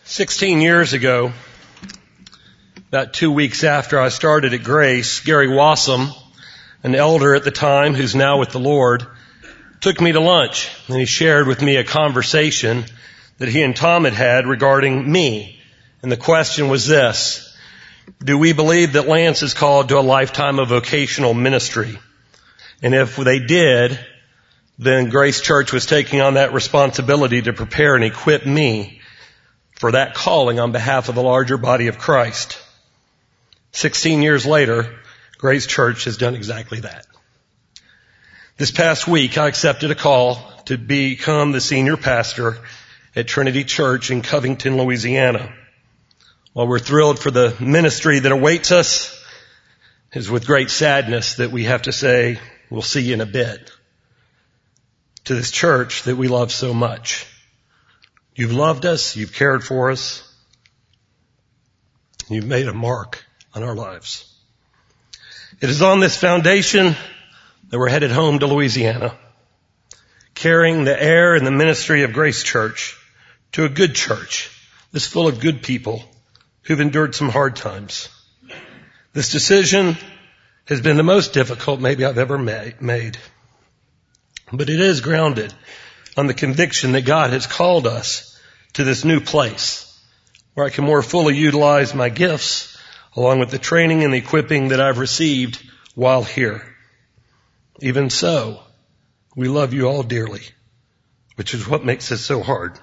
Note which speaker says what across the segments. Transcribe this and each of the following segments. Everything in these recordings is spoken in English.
Speaker 1: 16 years ago, about 2 weeks after I started at Grace, Gary Wassam, an elder at the time who's now with the Lord, took me to lunch, and he shared with me a conversation that he and Tom had had regarding me. And the question was this: do we believe that Lance is called to a lifetime of vocational ministry? And if they did, then Grace Church was taking on that responsibility to prepare and equip me for that calling on behalf of the larger body of Christ. 16 years later, Grace Church has done exactly that. This past week, I accepted a call to become the senior pastor at Trinity Church in Covington, Louisiana. While we're thrilled for the ministry that awaits us, it is with great sadness that we have to say, we'll see you in a bit, to this church that we love so much. You've loved us, you've cared for us, you've made a mark on our lives. It is on this foundation that we're headed home to Louisiana, carrying the air and the ministry of Grace Church to a good church that's full of good people who've endured some hard times. This decision has been the most difficult maybe I've ever made. But it is grounded on the conviction that God has called us to this new place where I can more fully utilize my gifts along with the training and the equipping that I've received while here. Even so, we love you all dearly, which is what makes it so hard.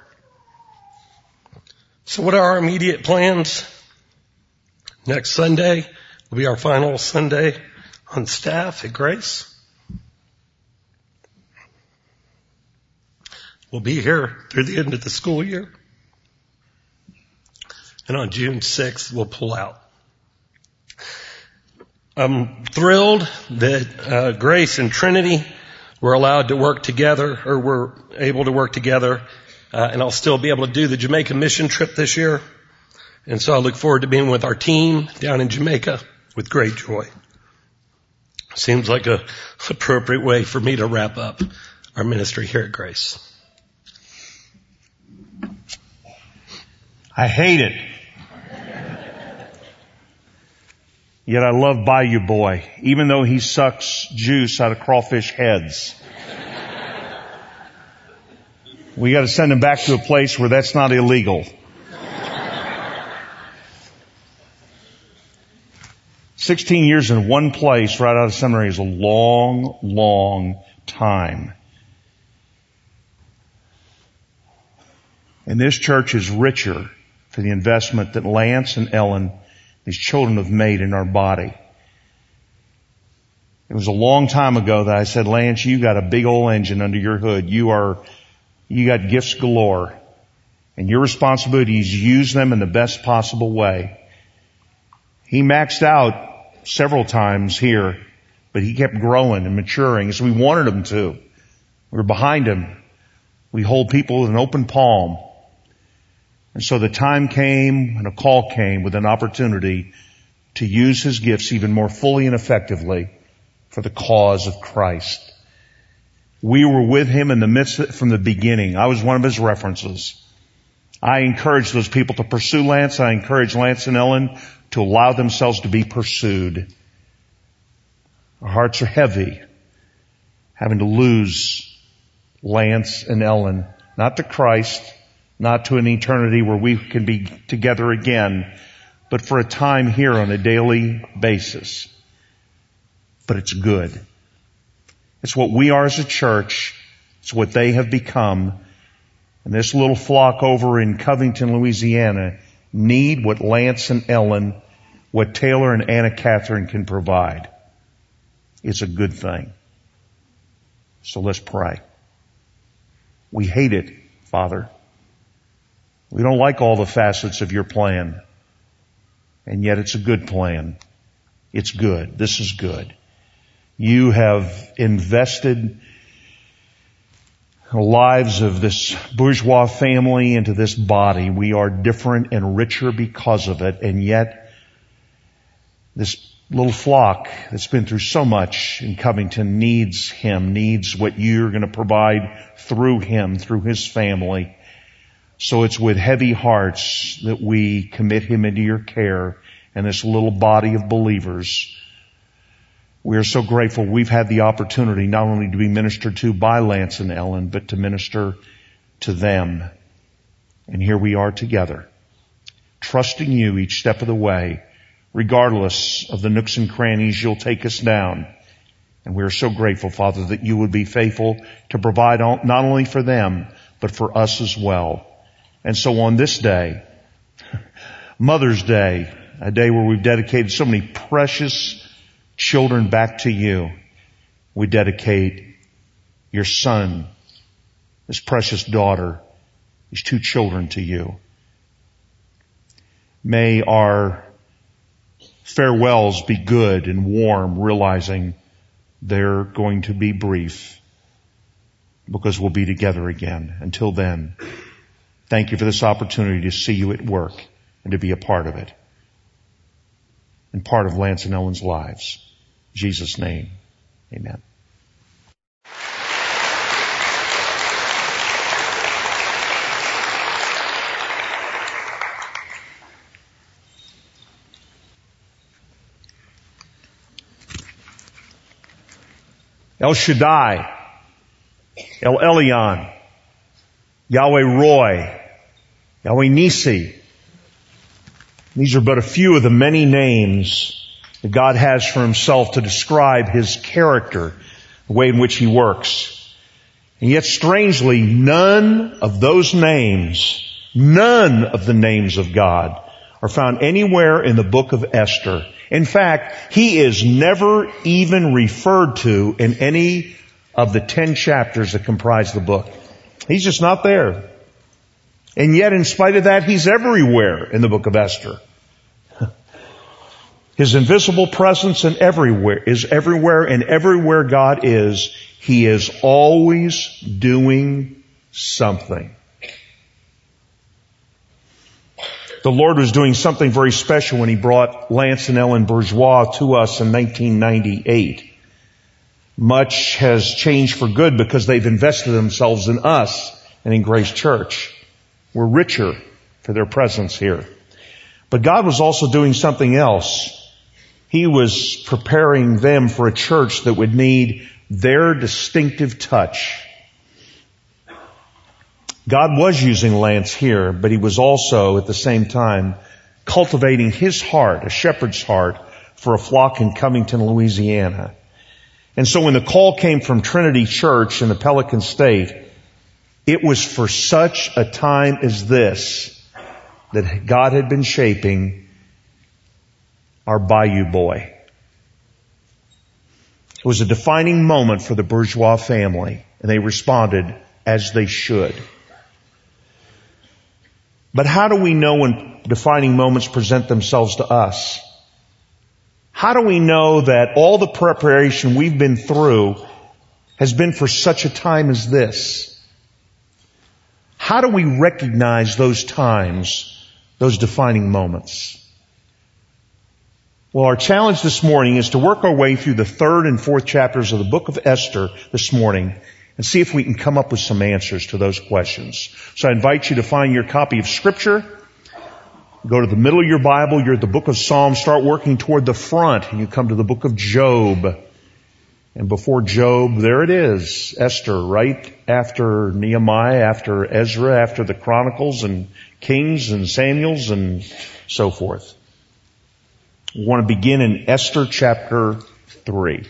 Speaker 1: So what are our immediate plans? Next Sunday will be our final Sunday on staff at Grace. We'll be here through the end of the school year. And on June 6th, we'll pull out. I'm thrilled that Grace and Trinity were allowed to work together, or were able to work together, and I'll still be able to do the Jamaica mission trip this year. And so I look forward to being with our team down in Jamaica with great joy. Seems like a appropriate way for me to wrap up our ministry here at Grace.
Speaker 2: I hate it. Yet I love Bayou Boy, even though he sucks juice out of crawfish heads. We got to send him back to a place where that's not illegal. 16 years in one place right out of seminary is a long, long time. And this church is richer for the investment that Lance and Ellen, these children, have made in our body. It was a long time ago that I said, Lance, you got a big old engine under your hood. You got gifts galore. And your responsibility is to use them in the best possible way. He maxed out several times here, but he kept growing and maturing as we wanted him to. We were behind him. We hold people with an open palm. And so the time came and a call came with an opportunity to use his gifts even more fully and effectively for the cause of Christ. We were with him in the midst of it from the beginning. I was one of his references. I encouraged those people to pursue Lance. I encouraged Lance and Ellen to allow themselves to be pursued. Our hearts are heavy, having to lose Lance and Ellen, not to Christ, not to an eternity where we can be together again, but for a time here on a daily basis. But it's good. It's what we are as a church. It's what they have become. And this little flock over in Covington, Louisiana, need what Lance and Ellen, what Taylor and Anna Catherine can provide. It's a good thing. So let's pray. We hate it, Father. We don't like all the facets of your plan. And yet it's a good plan. It's good. This is good. You have invested the lives of this bourgeois family into this body. We are different and richer because of it. And yet this little flock that's been through so much in Covington needs him, needs what you're going to provide through him, through his family. So it's with heavy hearts that we commit him into your care and this little body of believers. We are so grateful we've had the opportunity not only to be ministered to by Lance and Ellen, but to minister to them. And here we are together, trusting you each step of the way, regardless of the nooks and crannies you'll take us down. And we are so grateful, Father, that you would be faithful to provide not only for them, but for us as well. And so on this day, Mother's Day, a day where we've dedicated so many precious children back to you, we dedicate your son, this precious daughter, these two children to you. May our farewells be good and warm, realizing they're going to be brief because we'll be together again. Until then, thank you for this opportunity to see you at work and to be a part of it and part of Lance and Ellen's lives. In Jesus' name, amen. El Shaddai, El Elyon, Yahweh Roy, Yahweh Nisi. These are but a few of the many names that God has for himself to describe his character, the way in which he works. And yet strangely, none of those names, none of the names of God are found anywhere in the book of Esther. In fact, he is never even referred to in any of the 10 chapters that comprise the book. He's just not there. And yet, in spite of that, he's everywhere in the book of Esther. His invisible presence is everywhere, and everywhere God is, he is always doing something. The Lord was doing something very special when he brought Lance and Ellen Bourgeois to us in 1998. Much has changed for good because they've invested themselves in us and in Grace Church. We're richer for their presence here. But God was also doing something else. He was preparing them for a church that would need their distinctive touch. God was using Lance here, but he was also at the same time cultivating his heart, a shepherd's heart, for a flock in Covington, Louisiana. And so when the call came from Trinity Church in the Pelican State, it was for such a time as this that God had been shaping our Bayou boy. It was a defining moment for the Bourgeois family, and they responded as they should. But how do we know when defining moments present themselves to us? How do we know that all the preparation we've been through has been for such a time as this? How do we recognize those times, those defining moments? Well, our challenge this morning is to work our way through the 3rd and 4th chapters of the book of Esther this morning and see if we can come up with some answers to those questions. So I invite you to find your copy of Scripture. Go to the middle of your Bible. You're at the book of Psalms. Start working toward the front, and you come to the book of Job. And before Job, there it is, Esther, right after Nehemiah, after Ezra, after the Chronicles and Kings and Samuels and so forth. We want to begin in Esther chapter 3.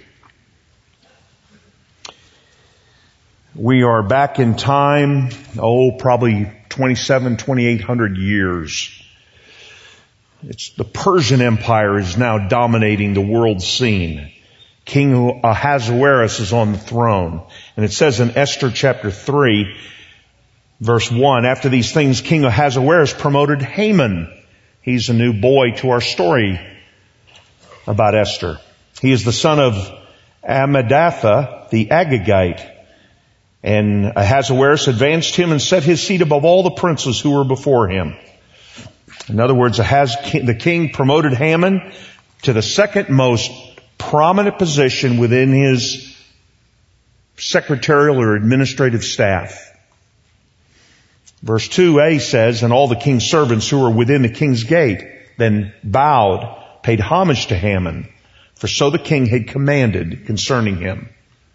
Speaker 2: We are back in time, probably 2,800 years. It's the Persian Empire is now dominating the world scene. King Ahasuerus is on the throne. And it says in Esther chapter 3, verse 1, after these things, King Ahasuerus promoted Haman. He's a new boy to our story about Esther. He is the son of Ammedatha, the Agagite. And Ahasuerus advanced him and set his seat above all the princes who were before him. In other words, the king promoted Haman to the second most prominent position within his secretarial or administrative staff. Verse 2a says, and all the king's servants who were within the king's gate then bowed, paid homage to Haman, for so the king had commanded concerning him.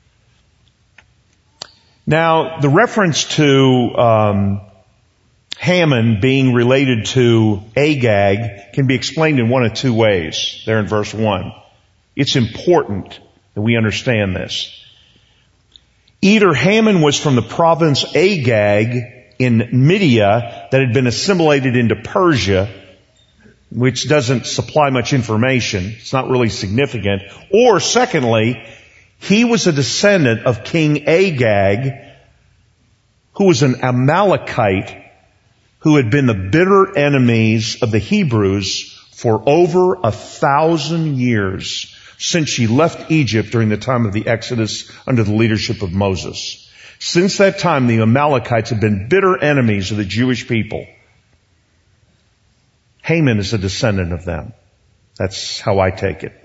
Speaker 2: Now, the reference to Haman being related to Agag can be explained in one of two ways there in verse 1. It's important that we understand this. Either Haman was from the province Agag in Media that had been assimilated into Persia, which doesn't supply much information. It's not really significant. Or secondly, he was a descendant of King Agag, who was an Amalekite who had been the bitter enemies of the Hebrews for over 1,000 years since she left Egypt during the time of the Exodus under the leadership of Moses. Since that time, the Amalekites have been bitter enemies of the Jewish people. Haman is a descendant of them. That's how I take it.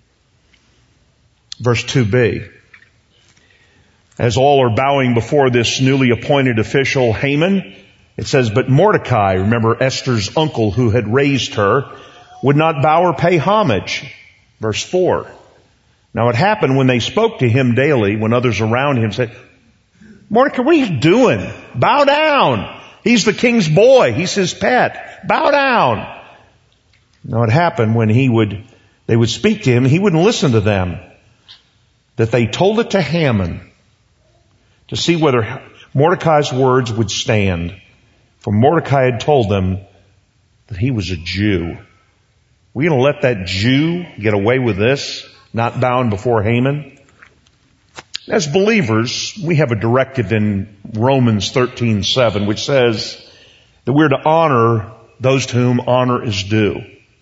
Speaker 2: Verse 2b. As all are bowing before this newly appointed official, Haman, it says, but Mordecai, remember Esther's uncle who had raised her, would not bow or pay homage. Verse 4. Now it happened when they spoke to him daily, when others around him said, Mordecai, what are you doing? Bow down. He's the king's boy. He's his pet. Bow down. Now it happened when they would speak to him, he wouldn't listen to them, that they told it to Haman to see whether Mordecai's words would stand. For Mordecai had told them that he was a Jew. We're going to let that Jew get away with this, not bowing before Haman? As believers, we have a directive in Romans 13:7, which says that we're to honor those to whom honor is due.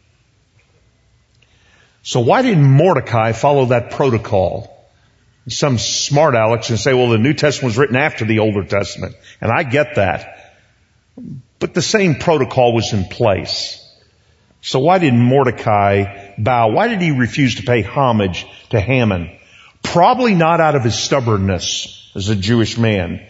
Speaker 2: So why didn't Mordecai follow that protocol? Some smart Alex can say, well, the New Testament was written after the Older Testament. And I get that. But the same protocol was in place. So why didn't Mordecai bow? Why did he refuse to pay homage to Haman? Probably not out of his stubbornness as a Jewish man,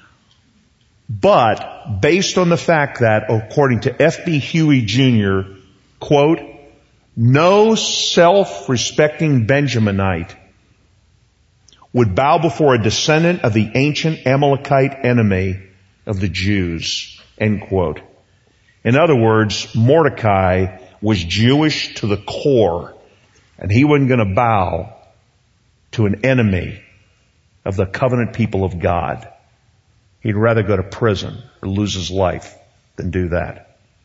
Speaker 2: but based on the fact that, according to F.B. Huey Jr., quote, no self-respecting Benjaminite would bow before a descendant of the ancient Amalekite enemy of the Jews, end quote. In other words, Mordecai was Jewish to the core, and he wasn't going to bow to an enemy of the covenant people of God. He'd rather go to prison or lose his life than do that.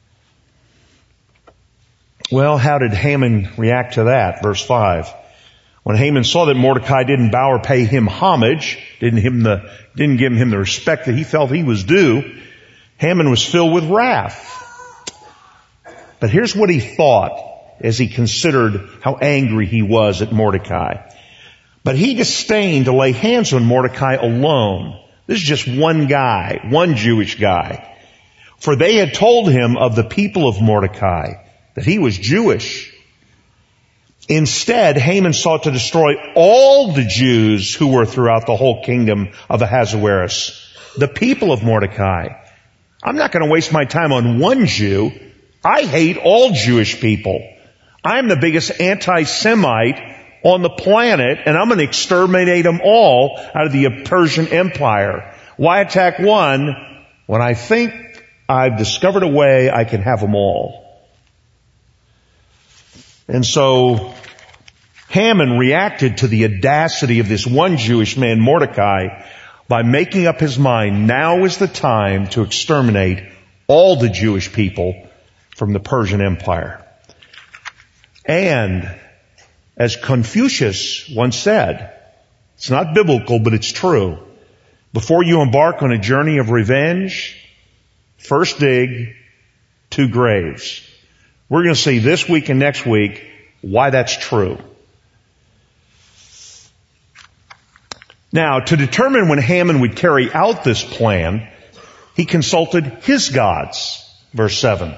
Speaker 2: Well, how did Haman react to that? Verse 5. When Haman saw that Mordecai didn't bow or pay him homage, didn't give him the respect that he felt he was due, Haman was filled with wrath. But here's what he thought as he considered how angry he was at Mordecai. But he disdained to lay hands on Mordecai alone. This is just one guy, one Jewish guy. For they had told him of the people of Mordecai, that he was Jewish. Instead, Haman sought to destroy all the Jews who were throughout the whole kingdom of Ahasuerus, the people of Mordecai. I'm not going to waste my time on one Jew. I hate all Jewish people. I'm the biggest anti-Semite on the planet, and I'm going to exterminate them all out of the Persian Empire. Why attack one when I think I've discovered a way I can have them all? And so Haman reacted to the audacity of this one Jewish man, Mordecai, by making up his mind, now is the time to exterminate all the Jewish people from the Persian Empire. And as Confucius once said, it's not biblical, but it's true. Before you embark on a journey of revenge, first dig 2 graves. We're going to see this week and next week why that's true. Now, to determine when Haman would carry out this plan, he consulted his gods. Verse 7.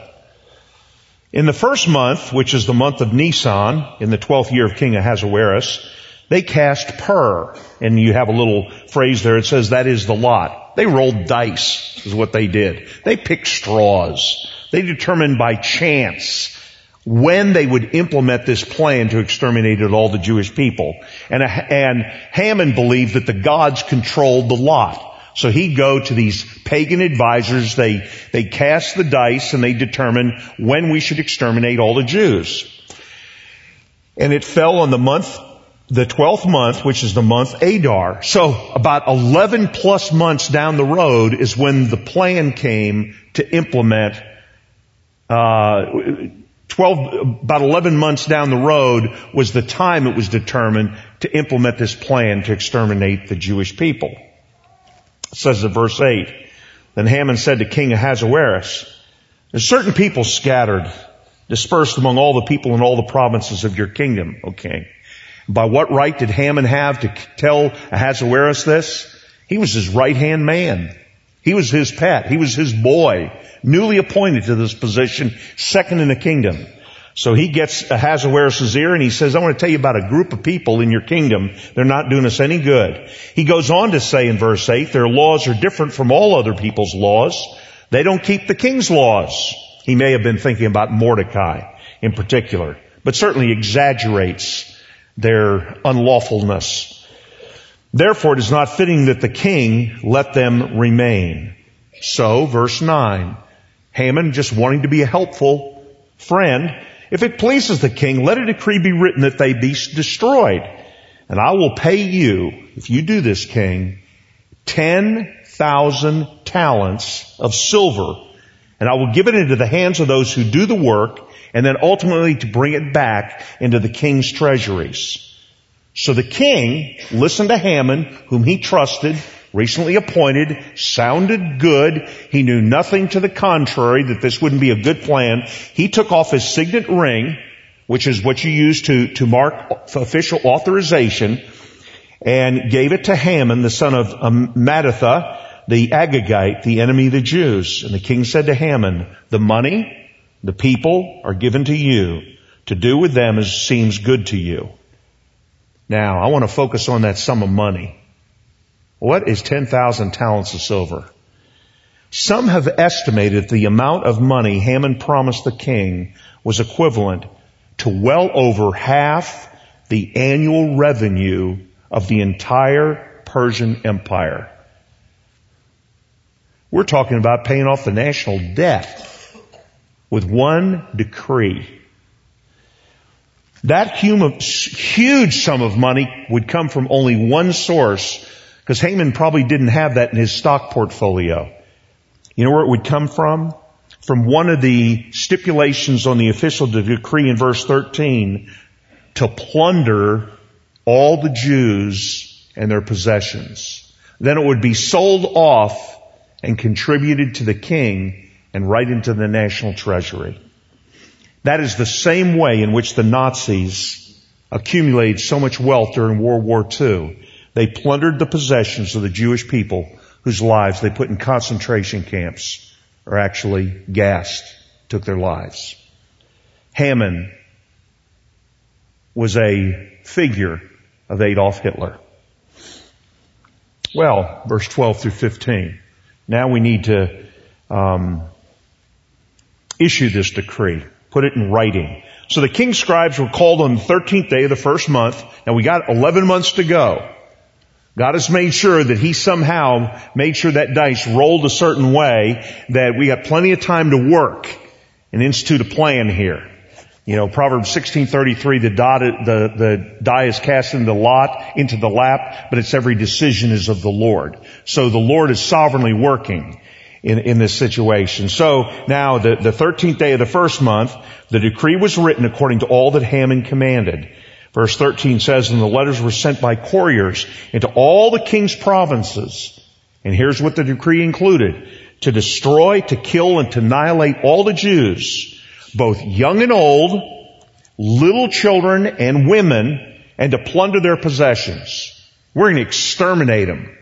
Speaker 2: In the first month, which is the month of Nisan, in the 12th year of King Ahasuerus, They cast pur, and you have a little phrase there. It says that is the lot. They rolled dice is what they did. They picked straws. They determined by chance when they would implement this plan to exterminate all the Jewish people. And Haman believed that the gods controlled the lot. So he'd go to these pagan advisors, they cast the dice and they determined when we should exterminate all the Jews. And it fell on the 12th month, which is the month Adar. So about 11 plus months down the road is when the plan came to implement, about 11 months down the road was the time it was determined to implement this plan to exterminate the Jewish people. It says in verse 8, then Haman said to King Ahasuerus, there's certain people scattered, dispersed among all the people in all the provinces of your kingdom, O king. By what right did Haman have to tell Ahasuerus this? He was his right-hand man. He was his pet. He was his boy, newly appointed to this position, second in the kingdom. So he gets Ahasuerus' ear and he says, I want to tell you about a group of people in your kingdom. They're not doing us any good. He goes on to say in verse 8, their laws are different from all other people's laws. They don't keep the king's laws. He may have been thinking about Mordecai in particular, but certainly exaggerates their unlawfulness. Therefore, it is not fitting that the king let them remain. So, verse 9, Haman, just wanting to be a helpful friend, if it pleases the king, let a decree be written that they be destroyed. And I will pay you, if you do this, king, 10,000 talents of silver. And I will give it into the hands of those who do the work, and then ultimately to bring it back into the king's treasuries. So the king listened to Haman, whom he trusted, recently appointed, sounded good. He knew nothing to the contrary, that this wouldn't be a good plan. He took off his signet ring, which is what you use to mark official authorization, and gave it to Haman, the son of Mattatha, the Agagite, the enemy of the Jews. And the king said to Haman, the money, the people are given to you to do with them as seems good to you. Now, I want to focus on that sum of money. What is 10,000 talents of silver? Some have estimated the amount of money Haman promised the king was equivalent to well over half the annual revenue of the entire Persian Empire. We're talking about paying off the national debt with one decree. That huge sum of money would come from only one source, because Haman probably didn't have that in his stock portfolio. You know where it would come from? From one of the stipulations on the official decree in verse 13, to plunder all the Jews and their possessions. Then it would be sold off and contributed to the king and right into the national treasury. That is the same way in which the Nazis accumulated so much wealth during World War II. They plundered the possessions of the Jewish people whose lives they put in concentration camps or actually gassed, took their lives. Haman was a figure of Adolf Hitler. Well, verse 12 through 15. Now we need to issue this decree, put it in writing. So the king's scribes were called on the 13th day of the first month. Now we got 11 months to go. God has made sure that he somehow made sure that dice rolled a certain way, that we got plenty of time to work and institute a plan here. You know, Proverbs 16:33, the die is cast into the lap, but its every decision is of the Lord. So the Lord is sovereignly working in this situation. So now the 13th day of the first month, the decree was written according to all that Haman commanded. Verse 13 says, and the letters were sent by couriers into all the king's provinces. And here's what the decree included: to destroy, to kill, and to annihilate all the Jews, both young and old, little children and women, and to plunder their possessions. We're going to exterminate them.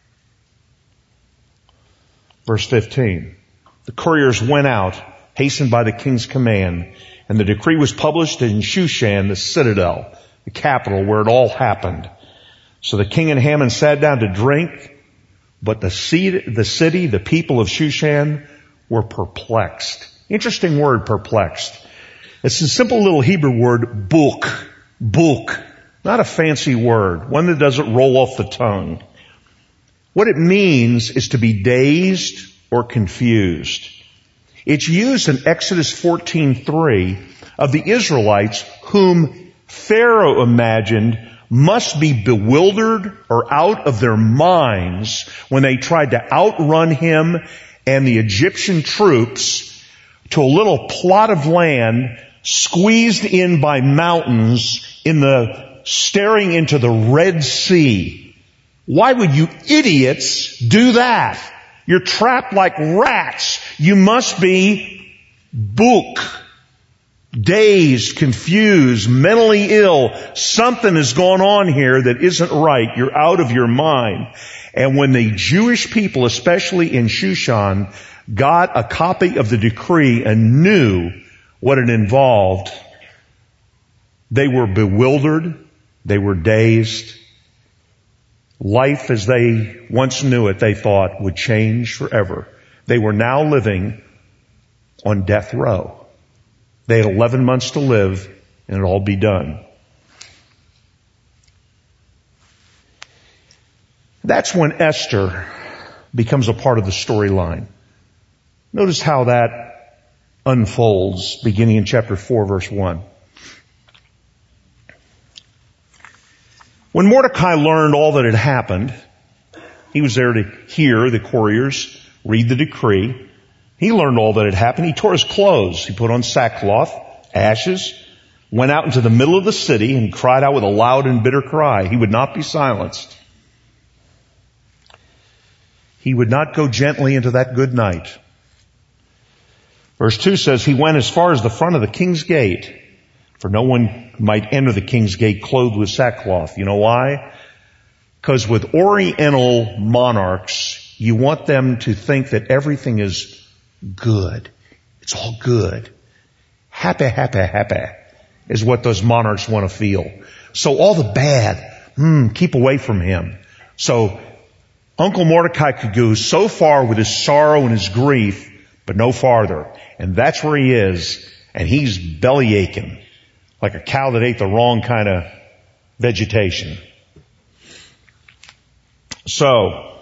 Speaker 2: Verse 15. The couriers went out, hastened by the king's command, and the decree was published in Shushan, the citadel. the capital where it all happened. So the king and Haman sat down to drink, but the city, the people of Shushan were perplexed. Interesting word, perplexed. It's a simple little Hebrew word, buk. Not a fancy word, one that doesn't roll off the tongue. What it means is to be dazed or confused. It's used in Exodus 14:3 of the Israelites whom Pharaoh imagined must be bewildered or out of their minds when they tried to outrun him and the Egyptian troops to a little plot of land squeezed in by mountains staring into the Red Sea. Why would you idiots do that? You're trapped like rats. You must be buk, dazed, confused, mentally ill. Something has gone on here that isn't right. You're out of your mind. And when the Jewish people, especially in Shushan, got a copy of the decree and knew what it involved, they were bewildered. They were dazed. Life as they once knew it, they thought, would change forever. They were now living on death row. They had 11 months to live and it'd all be done. That's when Esther becomes a part of the storyline. Notice how that unfolds beginning in chapter 4, verse 1. When Mordecai learned all that had happened, he was there to hear the couriers read the decree. He learned all that had happened. He tore his clothes. He put on sackcloth, ashes, went out into the middle of the city and cried out with a loud and bitter cry. He would not be silenced. He would not go gently into that good night. Verse 2 says, he went as far as the front of the king's gate, for no one might enter the king's gate clothed with sackcloth. You know why? Because with Oriental monarchs, you want them to think that everything is good. It's all good. Happy is what those monarchs want to feel. So all the bad, keep away from him. So Uncle Mordecai could go so far with his sorrow and his grief, but no farther. And that's where he is. And he's belly aching, like a cow that ate the wrong kind of vegetation. So,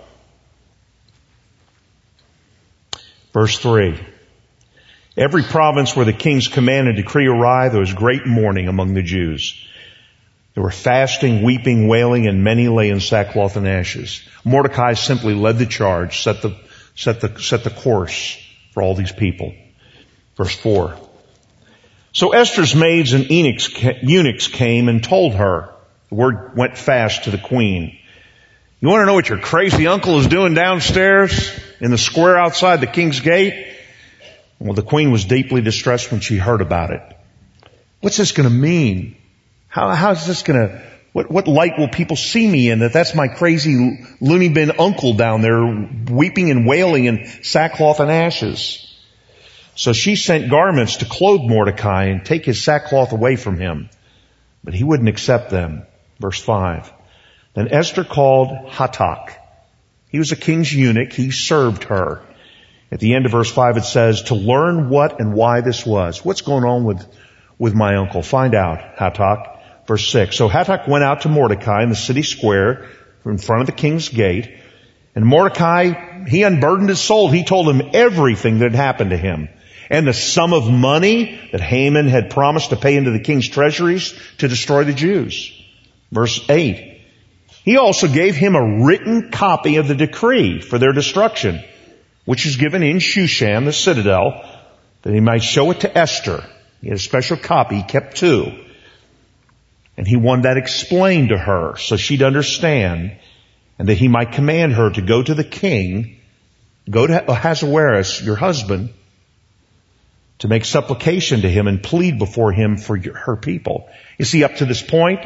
Speaker 2: verse 3. Every province where the king's command and decree arrived, there was great mourning among the Jews. There were fasting, weeping, wailing, and many lay in sackcloth and ashes. Mordecai simply led the charge, set the course for all these people. Verse 4. So Esther's maids and eunuchs came and told her. The word went fast to the queen. You want to know what your crazy uncle is doing downstairs in the square outside the king's gate? Well, the queen was deeply distressed when she heard about it. What's this going to mean? How is this going to, what light will people see me in that's my crazy loony bin uncle down there weeping and wailing in sackcloth and ashes? So she sent garments to clothe Mordecai and take his sackcloth away from him. But he wouldn't accept them. Verse 5. Then Esther called Hatak. He was a king's eunuch. He served her. At the end of verse 5 it says, to learn what and why this was. What's going on with my uncle? Find out, Hatak. Verse 6. So Hatak went out to Mordecai in the city square in front of the king's gate. And Mordecai, he unburdened his soul. He told him everything that had happened to him. And the sum of money that Haman had promised to pay into the king's treasuries to destroy the Jews. Verse 8. He also gave him a written copy of the decree for their destruction, which is given in Shushan, the citadel, that he might show it to Esther. He had a special copy. He kept 2. And he wanted that explained to her so she'd understand, and that he might command her to go to the king, go to Ahasuerus, your husband, to make supplication to him and plead before him for her people. You see, up to this point,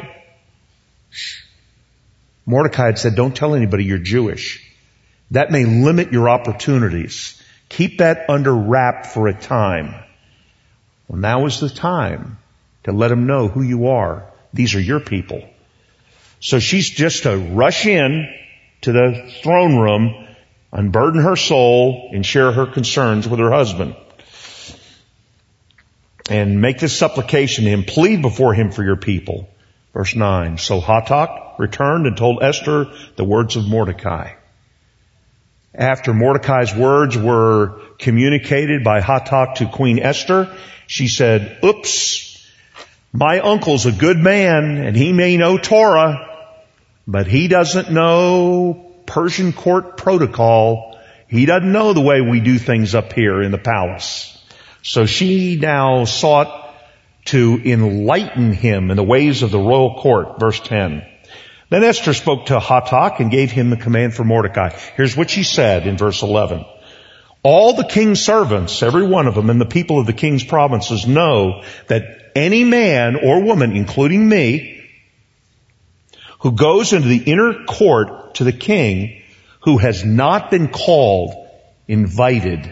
Speaker 2: Mordecai had said, don't tell anybody you're Jewish. That may limit your opportunities. Keep that under wrap for a time. Well, now is the time to let him know who you are, These are your people. So she's just to rush in to the throne room, unburden her soul, and share her concerns with her husband. And make this supplication to him, plead before him for your people. Verse 9, so Hathach returned and told Esther the words of Mordecai. After Mordecai's words were communicated by Hathach to Queen Esther, she said, oops, my uncle's a good man and he may know Torah, but he doesn't know Persian court protocol. He doesn't know the way we do things up here in the palace. So she now sought to enlighten him in the ways of the royal court. Verse 10. Then Esther spoke to Hathach and gave him the command for Mordecai. Here's what she said in verse 11. All the king's servants, every one of them, and the people of the king's provinces know that any man or woman, including me, who goes into the inner court to the king, who has not been called, invited,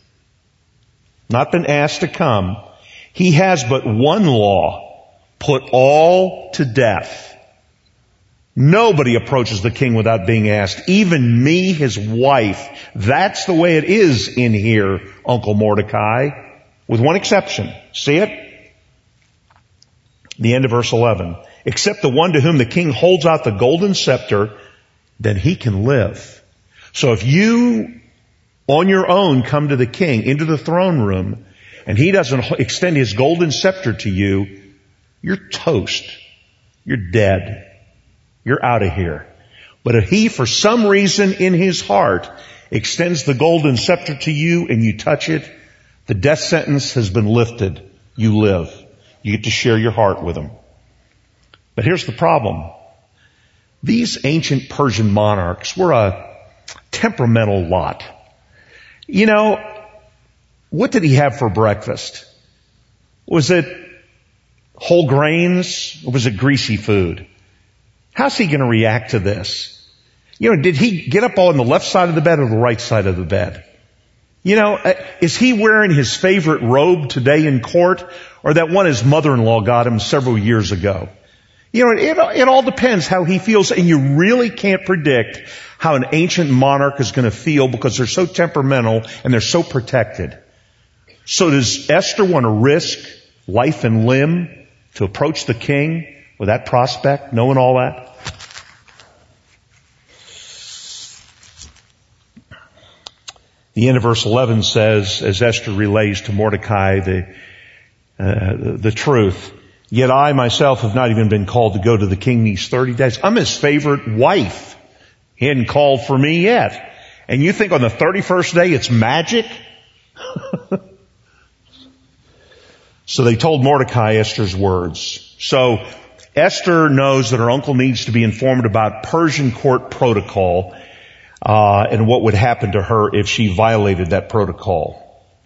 Speaker 2: not been asked to come, he has but one law, put all to death. Nobody approaches the king without being asked, even me, his wife. That's the way it is in here, Uncle Mordecai, with one exception. See it? The end of verse 11. Except the one to whom the king holds out the golden scepter, then he can live. So if you on your own come to the king into the throne room and he doesn't extend his golden scepter to you, you're toast. You're dead. You're out of here. But if he, for some reason in his heart, extends the golden scepter to you and you touch it, the death sentence has been lifted. You live. You get to share your heart with him. But here's the problem. These ancient Persian monarchs were a temperamental lot. You know, what did he have for breakfast? Was it whole grains or was it greasy food? How's he going to react to this? You know, did he get up on the left side of the bed or the right side of the bed? You know, is he wearing his favorite robe today in court or that one his mother-in-law got him several years ago? You know, it all depends how he feels, and you really can't predict how an ancient monarch is going to feel because they're so temperamental and they're so protected. So does Esther want to risk life and limb to approach the king with that prospect, knowing all that? The end of verse 11 says, as Esther relays to Mordecai the truth, yet I myself have not even been called to go to the king these 30 days. I'm his favorite wife. He hadn't called for me yet. And you think on the 31st day it's magic? So they told Mordecai Esther's words. So Esther knows that her uncle needs to be informed about Persian court protocol and what would happen to her if she violated that protocol.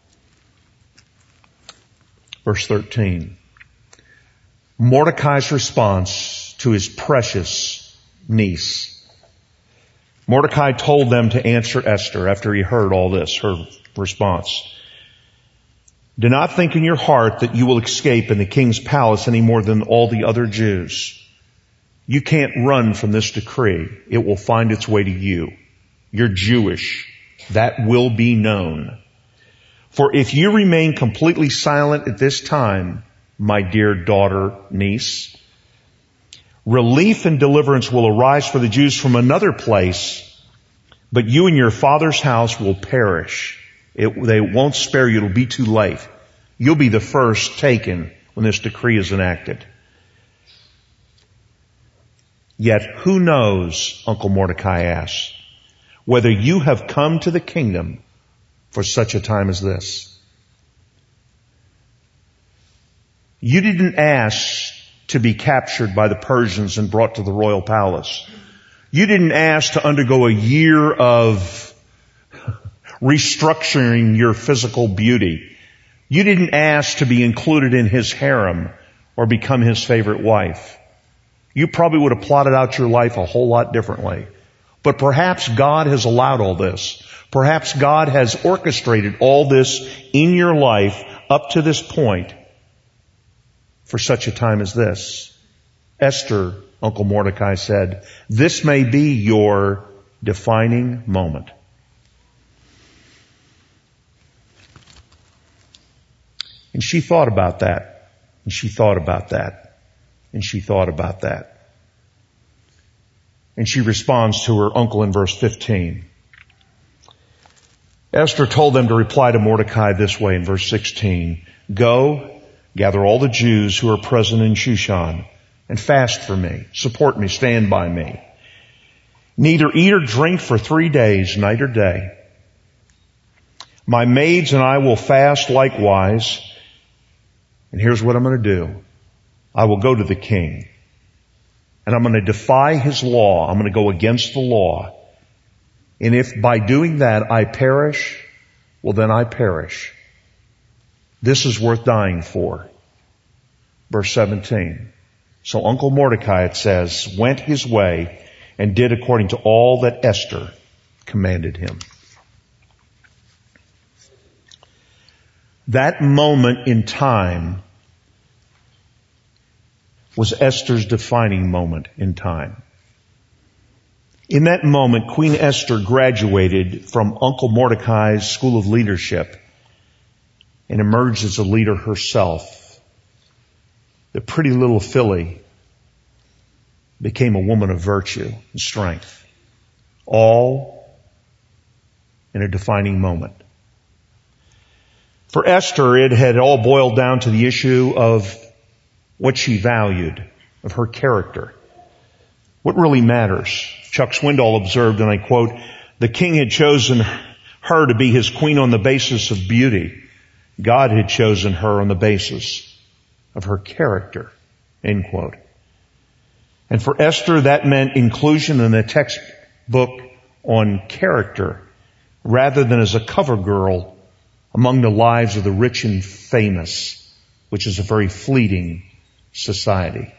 Speaker 2: Verse 13. Mordecai's response to his precious niece. Mordecai told them to answer Esther after he heard all this, her response. Do not think in your heart that you will escape in the king's palace any more than all the other Jews. You can't run from this decree. It will find its way to you. You're Jewish. That will be known. For if you remain completely silent at this time, my dear daughter, niece, relief and deliverance will arise for the Jews from another place, but you and your father's house will perish. They won't spare you. It'll be too late. You'll be the first taken when this decree is enacted. Yet who knows, Uncle Mordecai asks, whether you have come to the kingdom for such a time as this? You didn't ask to be captured by the Persians and brought to the royal palace. You didn't ask to undergo a year of restructuring your physical beauty. You didn't ask to be included in his harem or become his favorite wife. You probably would have plotted out your life a whole lot differently. But perhaps God has allowed all this. Perhaps God has orchestrated all this in your life up to this point for such a time as this. Esther, Uncle Mordecai said, this may be your defining moment. And she thought about that. And she thought about that. And she thought about that. And she responds to her uncle in verse 15. Esther told them to reply to Mordecai this way in verse 16. Go, gather all the Jews who are present in Shushan and fast for me. Support me, stand by me. Neither eat or drink for 3 days, night or day. My maids and I will fast likewise. And here's what I'm going to do. I will go to the king. And I'm going to defy his law. I'm going to go against the law. And if by doing that I perish, well then I perish. This is worth dying for. Verse 17. So Uncle Mordecai, it says, went his way and did according to all that Esther commanded him. That moment in time was Esther's defining moment in time. In that moment, Queen Esther graduated from Uncle Mordecai's School of Leadership and emerged as a leader herself. The pretty little filly became a woman of virtue and strength, all in a defining moment. For Esther, it had all boiled down to the issue of what she valued, of her character. What really matters? Chuck Swindoll observed, and I quote, the king had chosen her to be his queen on the basis of beauty. God had chosen her on the basis of her character, end quote. And for Esther, that meant inclusion in the textbook on character rather than as a cover girl among the lives of the rich and famous, which is a very fleeting society.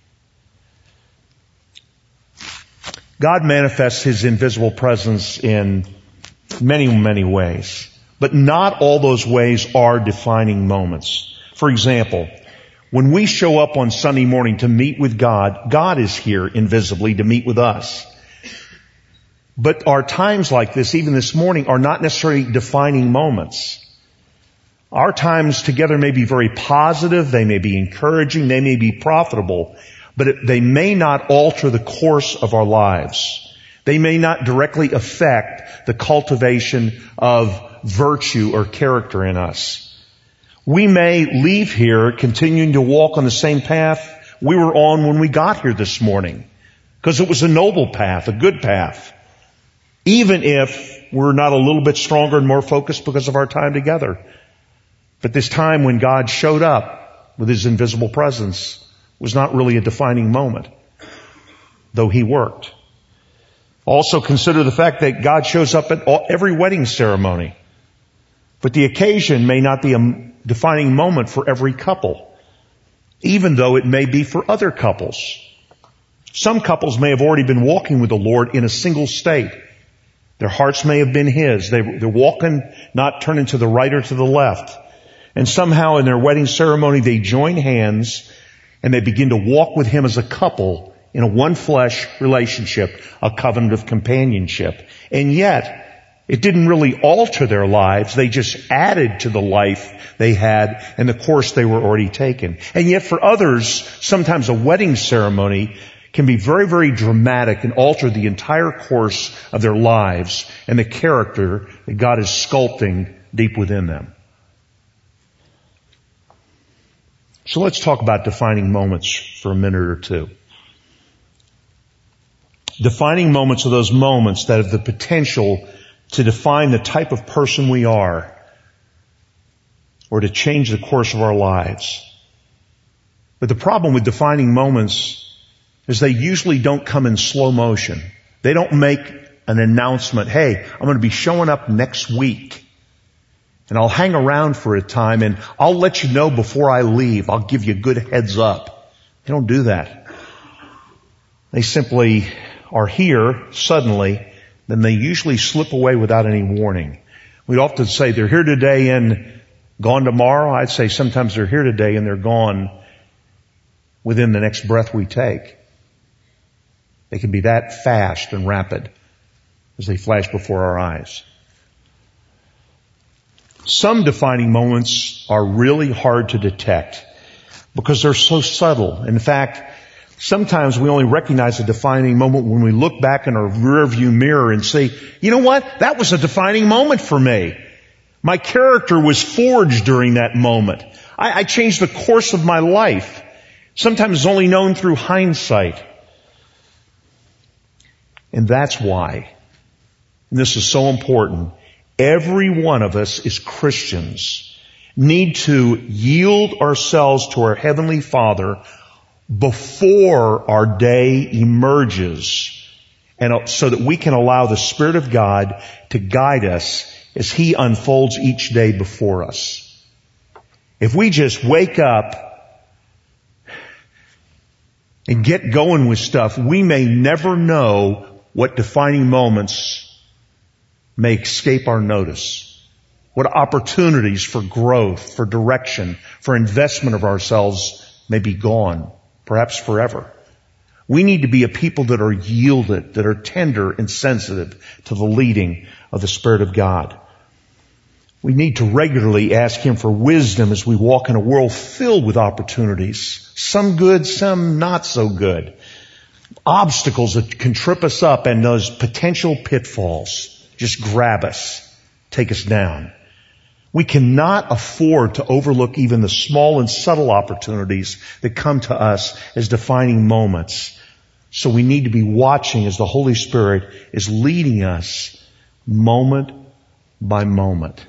Speaker 2: God manifests his invisible presence in many, many ways, but not all those ways are defining moments. For example, when we show up on Sunday morning to meet with God, God is here invisibly to meet with us. But our times like this, even this morning, are not necessarily defining moments. Our times together may be very positive, they may be encouraging, they may be profitable, but they may not alter the course of our lives. They may not directly affect the cultivation of virtue or character in us. We may leave here continuing to walk on the same path we were on when we got here this morning, because it was a noble path, a good path, even if we're not a little bit stronger and more focused because of our time together. But this time when God showed up with his invisible presence was not really a defining moment, though he worked. Also consider the fact that God shows up at every wedding ceremony. But the occasion may not be a defining moment for every couple, even though it may be for other couples. Some couples may have already been walking with the Lord in a single state. Their hearts may have been his. They're walking, not turning to the right or to the left. And somehow in their wedding ceremony, they join hands and they begin to walk with him as a couple in a one flesh relationship, a covenant of companionship. And yet, it didn't really alter their lives. They just added to the life they had and the course they were already taken. And yet for others, sometimes a wedding ceremony can be very, very dramatic and alter the entire course of their lives and the character that God is sculpting deep within them. So let's talk about defining moments for a minute or two. Defining moments are those moments that have the potential to define the type of person we are or to change the course of our lives. But the problem with defining moments is they usually don't come in slow motion. They don't make an announcement, hey, I'm going to be showing up next week. And I'll hang around for a time and I'll let you know before I leave. I'll give you a good heads up. They don't do that. They simply are here suddenly, then they usually slip away without any warning. We often say they're here today and gone tomorrow. I'd say sometimes they're here today and they're gone within the next breath we take. They can be that fast and rapid as they flash before our eyes. Some defining moments are really hard to detect because they're so subtle. In fact, sometimes we only recognize a defining moment when we look back in our rearview mirror and say, you know what? That was a defining moment for me. My character was forged during that moment. I changed the course of my life. Sometimes it's only known through hindsight. And that's why, and this is so important, every one of us as Christians need to yield ourselves to our Heavenly Father before our day emerges, and so that we can allow the Spirit of God to guide us as He unfolds each day before us. If we just wake up and get going with stuff, we may never know what defining moments may escape our notice. What opportunities for growth, for direction, for investment of ourselves may be gone, perhaps forever. We need to be a people that are yielded, that are tender and sensitive to the leading of the Spirit of God. We need to regularly ask Him for wisdom as we walk in a world filled with opportunities. Some good, some not so good. Obstacles that can trip us up, and those potential pitfalls just grab us, take us down. We cannot afford to overlook even the small and subtle opportunities that come to us as defining moments. So we need to be watching as the Holy Spirit is leading us moment by moment.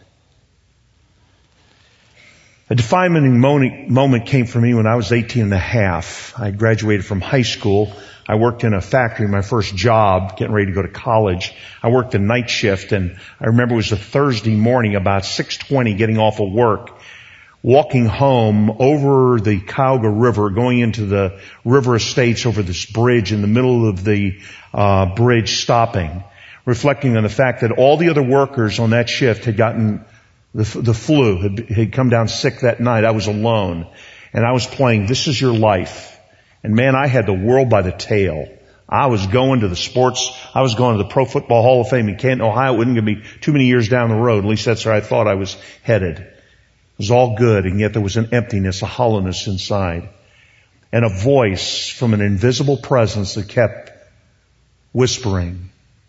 Speaker 2: A defining moment came for me when I was 18 and a half. I graduated from high school. I worked in a factory, my first job, getting ready to go to college. I worked a night shift, and I remember it was a Thursday morning, about 6:20, getting off of work, walking home over the Cuyahoga River, going into the river estates over this bridge, in the middle of the bridge, stopping, reflecting on the fact that all the other workers on that shift had gotten the flu, had come down sick that night. I was alone, and I was playing This Is Your Life. And man, I had the world by the tail. I was going to the sports. I was going to the Pro Football Hall of Fame in Canton, Ohio. It wasn't going to be too many years down the road. At least that's where I thought I was headed. It was all good, and yet there was an emptiness, a hollowness inside. And a voice from an invisible presence that kept whispering,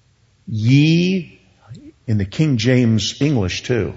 Speaker 2: ye, in the King James English too,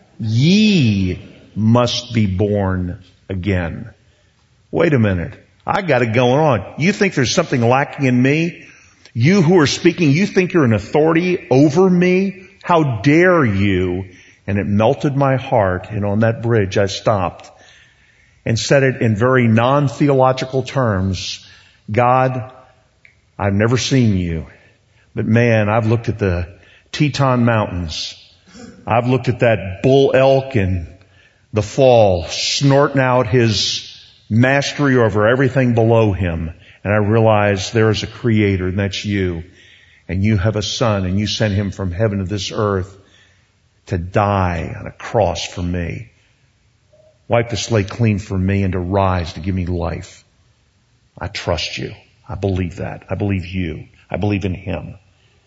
Speaker 2: ye must be born again. Wait a minute. I got it going on. You think there's something lacking in me? You who are speaking, you think you're an authority over me? How dare you? And it melted my heart. And on that bridge, I stopped and said it in very non-theological terms. God, I've never seen you, but man, I've looked at the Teton Mountains. I've looked at that bull elk in the fall, snorting out his mastery over everything below him. And I realize there is a creator, and that's you. And you have a son, and you sent him from heaven to this earth to die on a cross for me. Wipe the slate clean for me, and to rise to give me life. I trust you. I believe that. I believe you. I believe in him.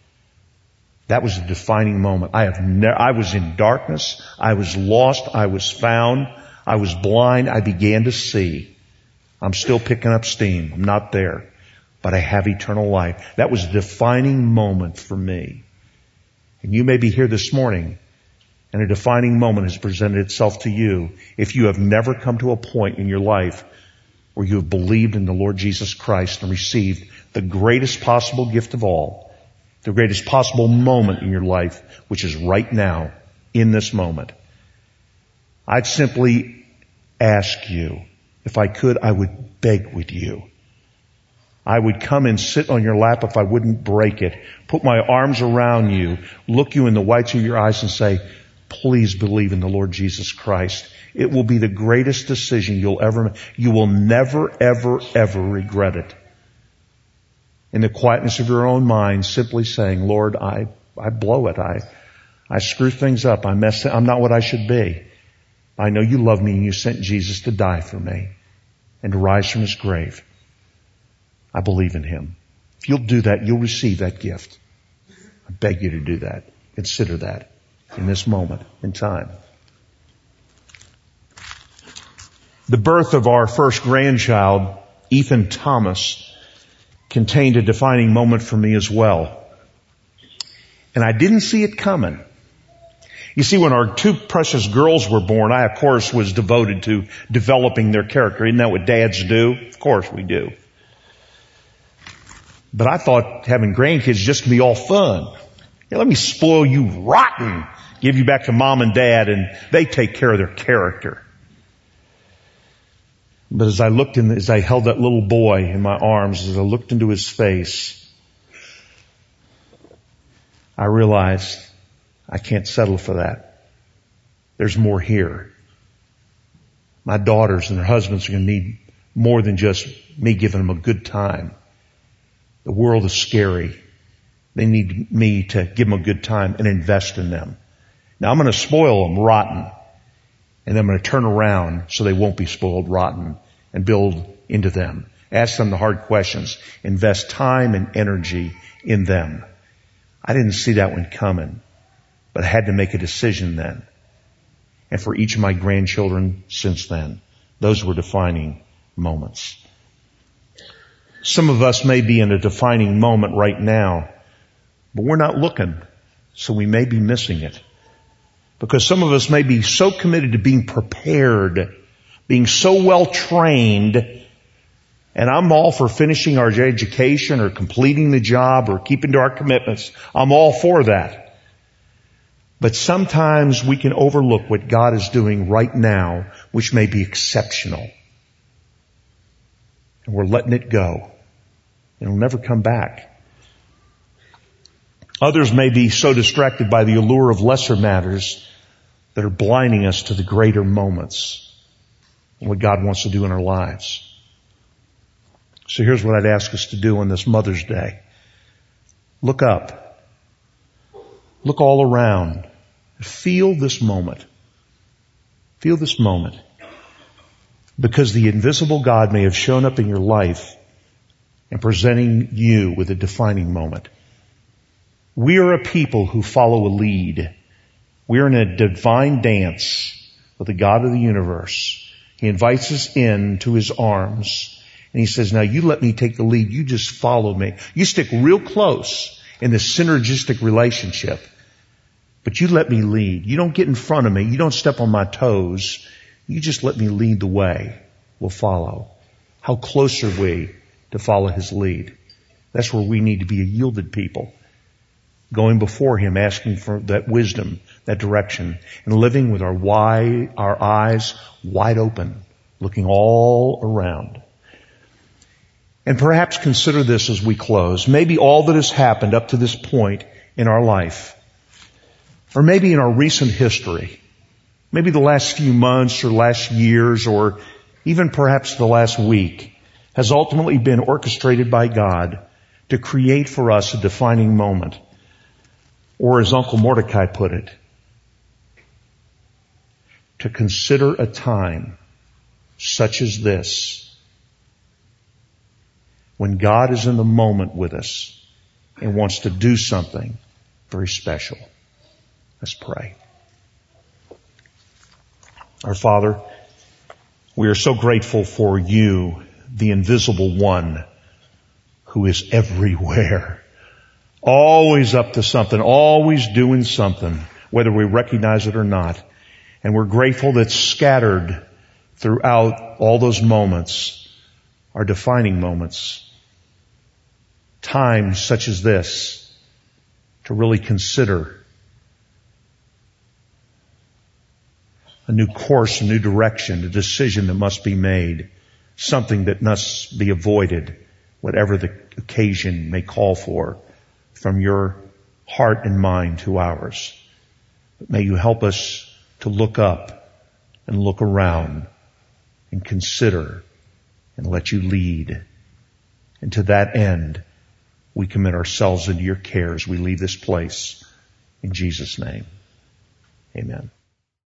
Speaker 2: That was a defining moment. I was in darkness. I was lost. I was found. I was blind. I began to see. I'm still picking up steam. I'm not there, but I have eternal life. That was a defining moment for me. And you may be here this morning, and a defining moment has presented itself to you if you have never come to a point in your life where you have believed in the Lord Jesus Christ and received the greatest possible gift of all, the greatest possible moment in your life, which is right now, in this moment. I'd simply ask you, if I could, I would beg with you. I would come and sit on your lap if I wouldn't break it, put my arms around you, look you in the whites of your eyes and say, please believe in the Lord Jesus Christ. It will be the greatest decision you'll ever make. You will never, ever, ever regret it. In the quietness of your own mind, simply saying, Lord, I blow it. I screw things up. I'm not what I should be. I know you love me and you sent Jesus to die for me. and to rise from his grave. I believe in him. If you'll do that, you'll receive that gift. I beg you to do that. Consider that in this moment in time. The birth of our first grandchild, Ethan Thomas, contained a defining moment for me as well. And I didn't see it coming. You see, when our two precious girls were born, I, of course, was devoted to developing their character. Isn't that what dads do? Of course we do. But I thought having grandkids just can be all fun. Let me spoil you rotten, give you back to mom and dad, and they take care of their character. But as I held that little boy in my arms, as I looked into his face, I realized I can't settle for that. There's more here. My daughters and their husbands are going to need more than just me giving them a good time. The world is scary. They need me to give them a good time and invest in them. Now I'm going to spoil them rotten, and then I'm going to turn around so they won't be spoiled rotten and build into them. Ask them the hard questions. Invest time and energy in them. I didn't see that one coming, but I had to make a decision then. And for each of my grandchildren since then, those were defining moments. Some of us may be in a defining moment right now, but we're not looking, so we may be missing it. Because some of us may be so committed to being prepared, being so well trained, and I'm all for finishing our education or completing the job or keeping to our commitments. I'm all for that. But sometimes we can overlook what God is doing right now, which may be exceptional. And we're letting it go. It'll never come back. Others may be so distracted by the allure of lesser matters that are blinding us to the greater moments and what God wants to do in our lives. So here's what I'd ask us to do on this Mother's Day. Look up. Look all around. Feel this moment. Feel this moment. Because the invisible God may have shown up in your life and presenting you with a defining moment. We are a people who follow a lead. We are in a divine dance with the God of the universe. He invites us into his arms. And he says, now you let me take the lead. You just follow me. You stick real close in this synergistic relationship. But you let me lead. You don't get in front of me. You don't step on my toes. You just let me lead the way. We'll follow. How close are we to follow his lead? That's where we need to be a yielded people. Going before him, asking for that wisdom, that direction, and living with our eyes wide open, looking all around. And perhaps consider this as we close. Maybe all that has happened up to this point in our life, or maybe in our recent history, maybe the last few months or last years, or even perhaps the last week, has ultimately been orchestrated by God to create for us a defining moment. Or as Uncle Mordecai put it, to consider a time such as this, when God is in the moment with us and wants to do something very special. Let's pray. Our Father, we are so grateful for you, the invisible one who is everywhere. Always up to something, always doing something, whether we recognize it or not. And we're grateful that scattered throughout all those moments are defining moments. Times such as this to really consider a new course, a new direction, a decision that must be made, something that must be avoided, whatever the occasion may call for, from your heart and mind to ours. But may you help us to look up and look around and consider and let you lead. And to that end, we commit ourselves into your care as we leave this place. In Jesus' name, amen.